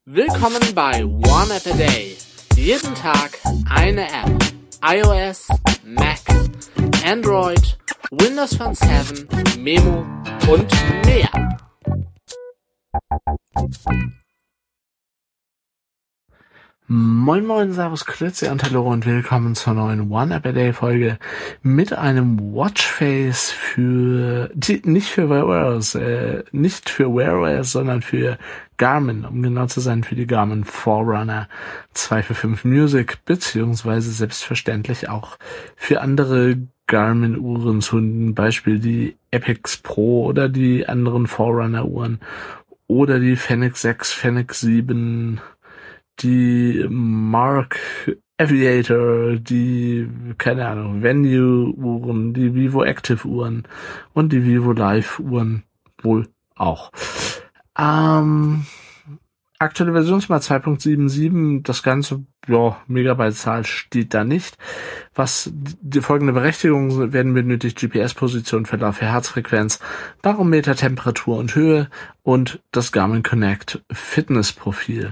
Willkommen bei One App a Day. Jeden Tag eine App. iOS, Mac, Android, Windows Phone 7, Memo und mehr. Moin moin, servus, grüezi und hallo und willkommen zur neuen One App a Day Folge mit einem Watchface nicht für Wear OS, sondern für Garmin, um genau zu sein, für die Garmin Forerunner 245 Music, beziehungsweise selbstverständlich auch für andere Garmin-Uhren, zum Beispiel die Epix Pro oder die anderen Forerunner-Uhren oder die Fenix 6, Fenix 7, die Mark Aviator, die, keine Ahnung, Venue-Uhren, die Vivo Active-Uhren und die Vivo Live-Uhren wohl auch. Aktuelle Version ist mal 2.77, das Ganze, Megabyte-Zahl steht da nicht. Was die folgende Berechtigungen werden benötigt: GPS-Position, Verlauf der Herzfrequenz, Barometer, Temperatur und Höhe und das Garmin Connect Fitness-Profil.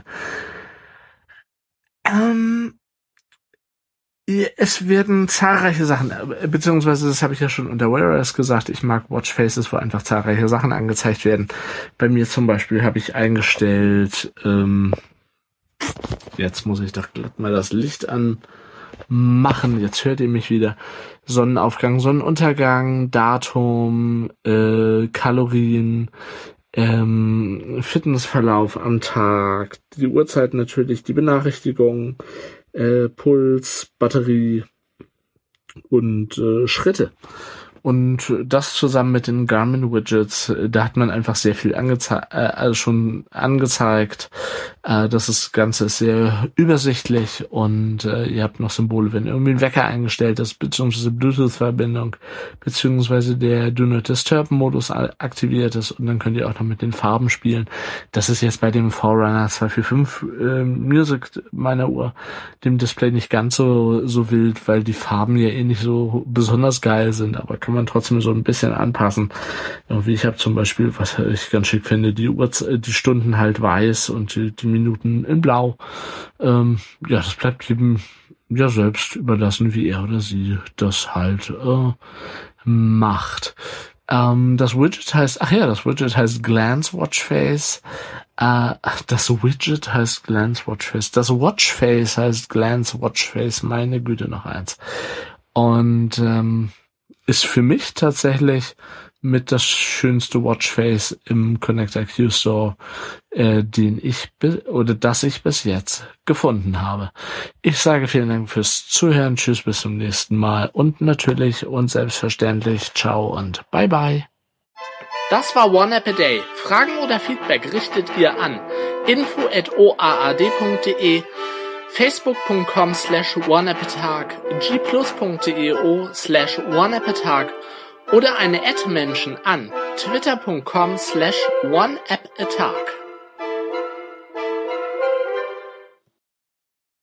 Es werden zahlreiche Sachen, beziehungsweise das habe ich ja schon unter Wear OS gesagt, ich mag Watchfaces, wo einfach zahlreiche Sachen angezeigt werden. Bei mir zum Beispiel habe ich eingestellt, jetzt muss ich doch glatt mal das Licht anmachen, jetzt hört ihr mich wieder, Sonnenaufgang, Sonnenuntergang, Datum, Kalorien, Fitnessverlauf am Tag, die Uhrzeit natürlich, die Benachrichtigungen, Puls, Batterie und Schritte. Und das zusammen mit den Garmin-Widgets, da hat man einfach sehr viel schon angezeigt. Das Ganze ist sehr übersichtlich und ihr habt noch Symbole, wenn irgendwie ein Wecker eingestellt ist, beziehungsweise Bluetooth-Verbindung, beziehungsweise der Do Not Disturb-Modus aktiviert ist, und dann könnt ihr auch noch mit den Farben spielen. Das ist jetzt bei dem Forerunner 245 Music meiner Uhr, dem Display, nicht ganz so wild, weil die Farben ja nicht so besonders geil sind, aber kann man trotzdem so ein bisschen anpassen. Wie ich habe zum Beispiel, was ich ganz schick finde, die Stunden halt weiß und die Minuten in blau. Das bleibt jedem ja selbst überlassen, wie er oder sie das halt macht. Das Widget heißt Glance Watchface. Das Widget heißt Glance Watchface. Das Watchface heißt Glance Watchface. Meine Güte, noch eins. Und ist für mich tatsächlich mit das schönste Watchface im Connect IQ Store, das ich bis jetzt gefunden habe. Ich sage vielen Dank fürs Zuhören. Tschüss, bis zum nächsten Mal. Und natürlich und selbstverständlich ciao und bye bye. Das war One App a Day. Fragen oder Feedback richtet ihr an info@oaad.de, facebook.com/oneappatag, gplus.deo/oneappatag oder eine @Menschen an twitter.com/oneappatag.